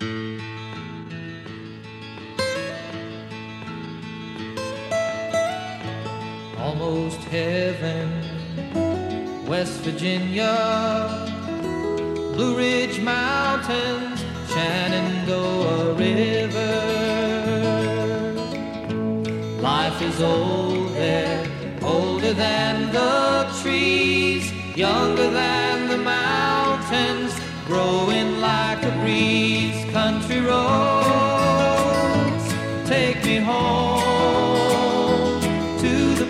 Almost heaven, West Virginia, Blue Ridge Mountains, Shenandoah River. Life is old there, older than the trees, younger than the mountains, growing like a breeze. Country roads, take me home to the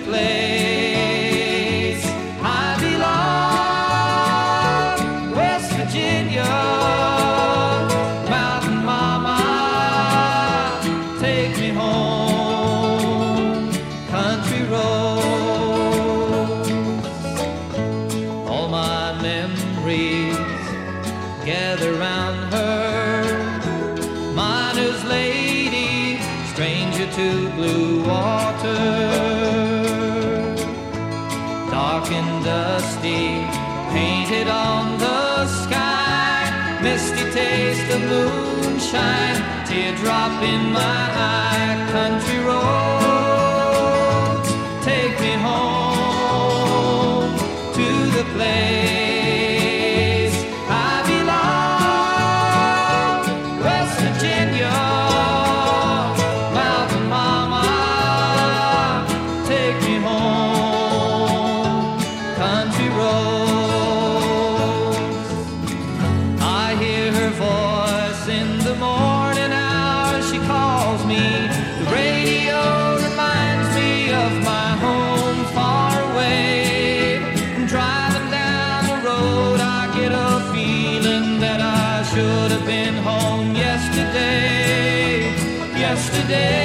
place I belong. West Virginia, Mountain Mama, take me home. Country roads, all my memories gather round her. Miner's lady, stranger to blue water, dark and dusty, painted on the sky, misty taste of moonshine, teardrop in my eye. Country roads, take me home to the place I belong. West Virginia, Mountain Mama, take me home. Country roads, I hear her voice in the morning hour. She calls me. The radio reminds me of my home far away. Driving down the road, I get a feeling that I should have been home yesterday. Yesterday.